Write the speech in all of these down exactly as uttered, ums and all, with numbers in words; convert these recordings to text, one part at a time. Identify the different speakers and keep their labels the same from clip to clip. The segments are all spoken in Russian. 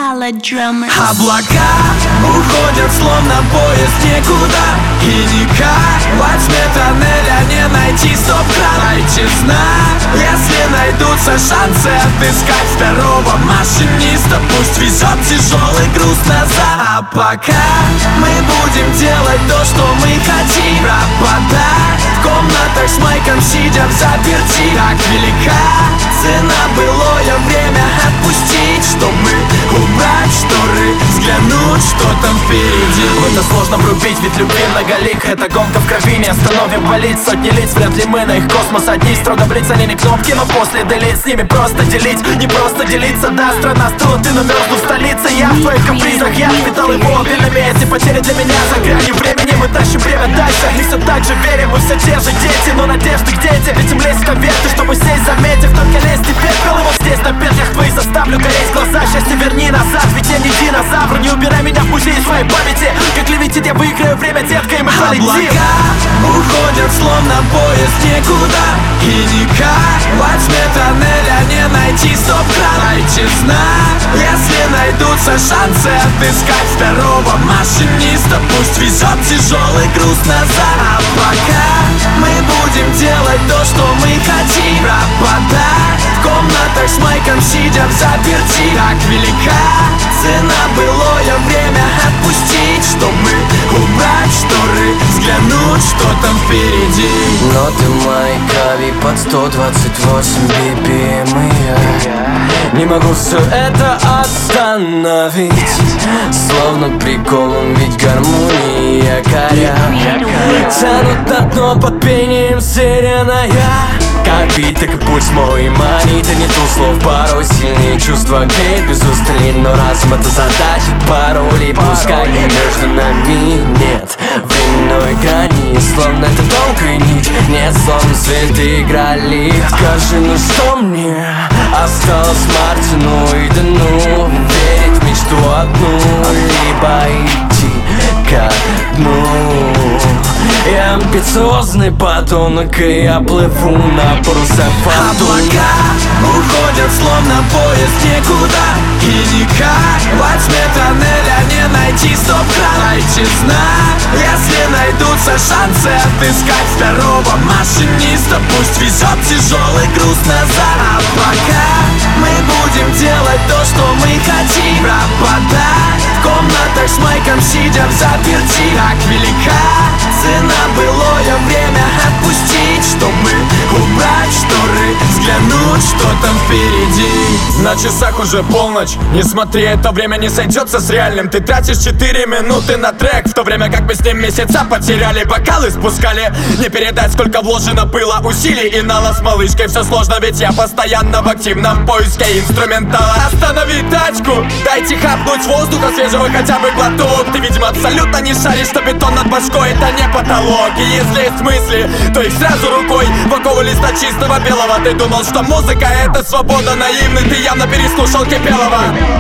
Speaker 1: Impala Drummers.
Speaker 2: Облака уходят, словно поезд никуда, и никак во тьме тоннеля не найти стоп-кран. Тишина, если найдутся шансы отыскать второго машиниста, пусть везет тяжелый груз назад. А пока мы будем делать то, что мы хотим, пропадать в комнатах с майком, сидя в заперти. Как велика цена, былое время отпустить, чтобы убрать шторы, взглянуть, что там впереди.
Speaker 3: В это сложно врубить, ведь любви многолик. Это гонка в крови, не остановим болеть. Сотни лиц, вряд ли мы на их космос одни. Строго блиц, они не кнопки, но после делить. С ними просто делить, не просто делиться. Да, страна стыла, ты намерзну в столице. Я в твоих капризах, я впитал его в вильном месте. Потери для меня за гранью времени. Мы тащим время дальше и все так же верим. Мы все те же дети, но надежды где те? Ведь им лезть конверты, чтобы сесть, заметив. Только лезть теперь, пел его здесь на петлях твоих. Заставлю гореть глаза, счастье верни назад. Ведь я не динозавр, не убирай меня в музей своей памяти. Как левитит, я выиграю время, детка, и мы полетим.
Speaker 2: Облака уходят, словно поезд никуда, и никак во тьме тоннеля не найти стоп-кран. Тишина, если найдутся шансы отыскать второго машиниста, пусть везет тяжелый груз назад. А пока мы будем делать то, что мы хотим, пропадать в комнатах с майком, сидя в заперти. Как велика цена, былое время отпустить, чтобы убрать шторы, взглянуть, что там впереди.
Speaker 3: Ноты майка, под сто двадцать восемь би пи эм, и я не могу все это остановить. Словно приколом, ведь гармонии якоря тянут на дно под пением сирена. Я как бит, так и пульс мой манит, и нету слов, порой сильнее чувства греет без устрелей. Но разум — это задача, паролей, пускай между нами нет временной грани. Словно это тонкая нить, нет, словно цветы играли. Скажи, ну что мне осталось, Мартину и Дану? Верить в мечту одну, либо идти ко дну. Я амбициозный подонок, и я плыву на парусах фортуны.
Speaker 2: Облака уходят, словно поезд никуда, и никак во тьме тоннеля не найти стоп-кран. Тишина, если найдутся шансы отыскать второго машиниста, пусть везет тяжелый груз назад. А пока мы будем делать то, что мы хотим, пропадать в комнатах с майком, сидя в заперти. Как велика цена, былое время отпустить, чтобы убрать шторы, взглянуть, что там впереди.
Speaker 4: На часах уже полночь, не смотри, это время не сойдется с реальным. Ты тратишь четыре минуты на трек, в то время как мы с ним месяца потеряли. Бокалы спускали, не передать, сколько вложено было усилий. И Нала с малышкой все сложно, ведь я постоянно в активном поиске инструментала. Останови тачку, дайте хапнуть воздуха свежего хотя бы глоток. Ты, видимо, абсолютно не шаришь, что бетон над башкой — это не потолок. И если есть мысли, то их сразу рукой в оковы листа чистого белого. Ты думал, что музыка — это свобода, наивный, ты явно переслушал Кипелова.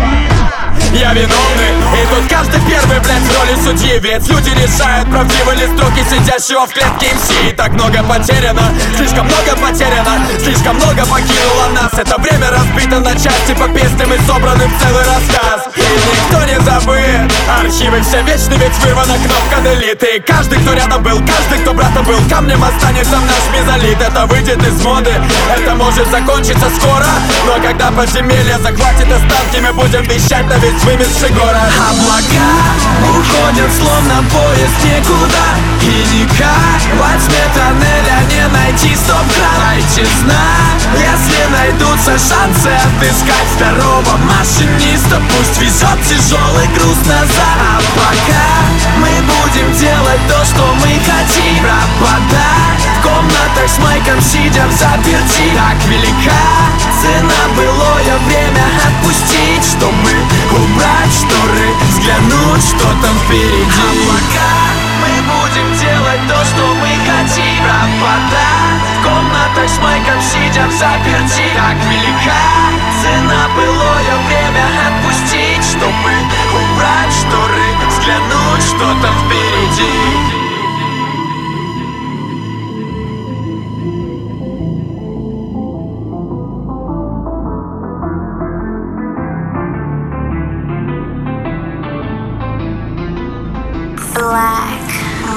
Speaker 4: Я виновный, и тут каждый первый, блядь, в роли судьи. Ведь люди решают, правдивы ли строки сидящего в клетке эм си. И так много потеряно, слишком много потеряно, слишком много покинуло нас. Это время разбито на части по песням и собраны в целый рассказ. И никто не забыт, архивы все вечны, ведь вырвана кнопка delete. И каждый, кто рядом был, каждый, кто братом был, камнем останется в наш мезолит. Это выйдет из моды, это может закончиться скоро, но когда подземелье захватит останки, мы будем вещать на весь вымерший город.
Speaker 2: Облака уходят, словно поезд никуда, и никак во тьме тоннеля не найти стоп-кран. Тишина, если найдутся шансы отыскать второго машиниста, пусть везет тяжелый груз назад. А пока мы будем делать то, что мы хотим, пропадать в комнатах с майком, сидя в заперти. Как велика цена, былое время отпустить, чтобы убрать шторы, взглянуть, что там впереди. Облака, мы будем делать то, что мы хотим, пропадать в комнатах с майком, сидя в заперти. Как велика цена, былое время отпустить, чтобы убрать шторы, взглянуть, что там впереди.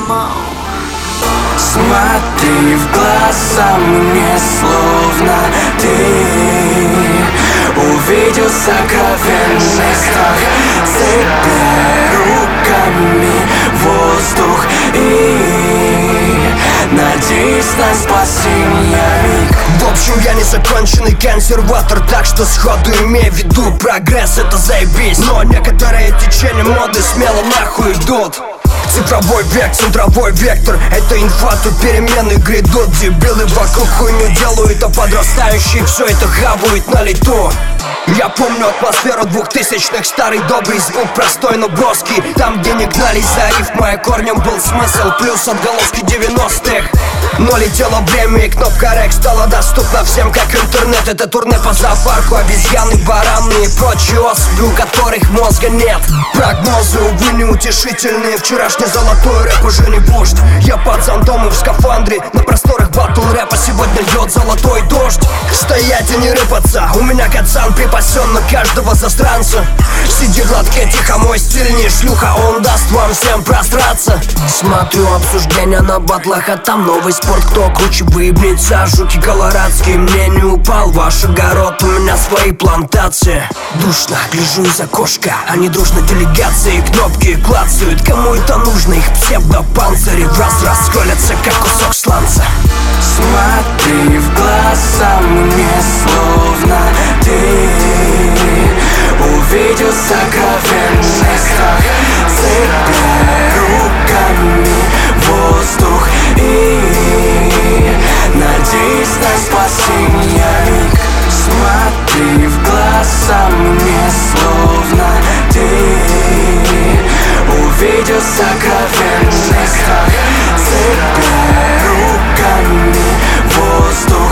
Speaker 3: Смотри в глаза мне, словно ты увидел сокровенный страх. Цепляй руками воздух и надеюсь на спасение миг.
Speaker 1: В общем, я не законченный консерватор, так что сходу имей в виду: прогресс — это заебись, но некоторые течения моды смело нахуй идут. Цифровой век, центровой вектор — это инфа, тут перемены грядут. Дебилы вокруг хуйню делают, а подрастающие все это хавают на лету. Я помню атмосферу двухтысячных, старый добрый звук, простой, но броский. Там, где не гнались за рифмой, а корнем был смысл, плюс отголоски девяностых. Но летело время, и кнопка рек стала доступна всем, как интернет. Это турне по зоопарку, обезьяны, бараны и прочие особи, у которых мозга нет. Прогнозы, увы, неутешительные. Вчерашний золотой рэп уже не вождь. Я под зонтом и в скафандре, на просторах батл рэпа сегодня льет золотой дождь. Стоять и не рыпаться, у меня кацан припасен на каждого засранца. Сиди гладко, тихо, мой стиль не шлюха, он даст вам всем просраться. Смотрю обсуждения на батлах, а там новый спорт, кто круче выебнется. Жуки колорадские, мне не упал ваш огород, у меня свои плантации. Душно, гляжу из окошка, они дружно делегации, кнопки клацают. Кому это нужно, их псевдопанцири в раз расколятся, как кусок сланца.
Speaker 3: Смотри в глаза мне, словно ты увидел сокровенный страх. Цепляй руками воздух и надеюсь на спасение миг. Смотри в глаза мне, словно ты увидел сокровенный страх. Цепляй руками воздух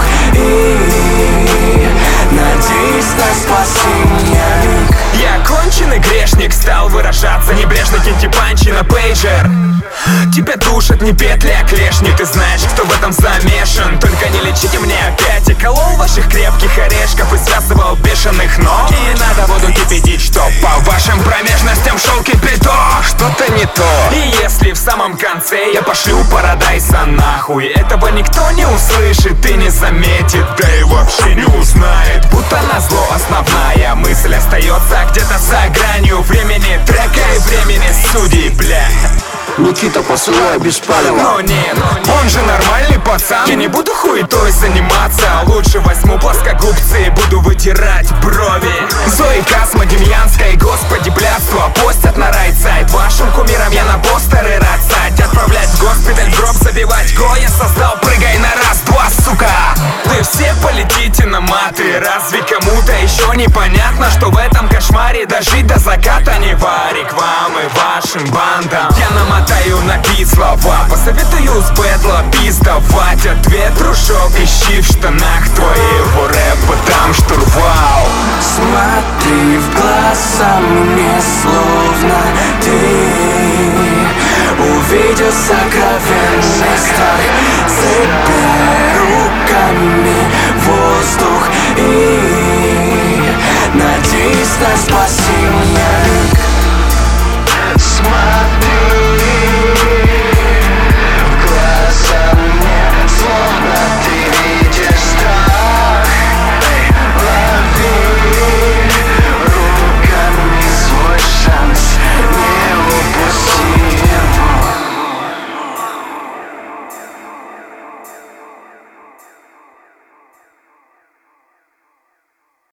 Speaker 3: и надеюсь на спасение миг.
Speaker 4: Я конченый грешник, стал выражаться небрежно, киньте панчи на пейджер. Тебя душат не петли, а клешни. Ты знаешь, кто в этом замешан. Только не лечите мне опять. Я колол ваших крепких орешков и связывал бешеных ног. И не надо воду кипятить, чтоб по вашим промежностям шел кипяток. Что-то не то. И если в самом конце я пошлю Парадайса нахуй, этого никто не услышит и не заметит, да и вообще не узнает. Будто назло основная мысль остается где-то за гранью времени трека и времени судей, бля.
Speaker 1: Никита, посылай без палева.
Speaker 4: Но нет, он же нормальный пацан. Я не буду хуетой заниматься, лучше возьму плоскогубцы и буду вытирать брови. Зои Касма, Демьянская, господи, блядство постят на райт-сайт. Вашим кумирам я на постеры рад стать. Отправлять в госпиталь, гроб забивать. Го я создал, прыгай на раз-два, сука. Вы все полетите на маты. Разве кому-то еще непонятно, что в этом кошмаре дожить до заката не варик вам и вашим бандам? Я намотаю на бит слова, посоветую с бэдла пиздавать ответ, дружок. Ищи в штанах твоего рэпа там, что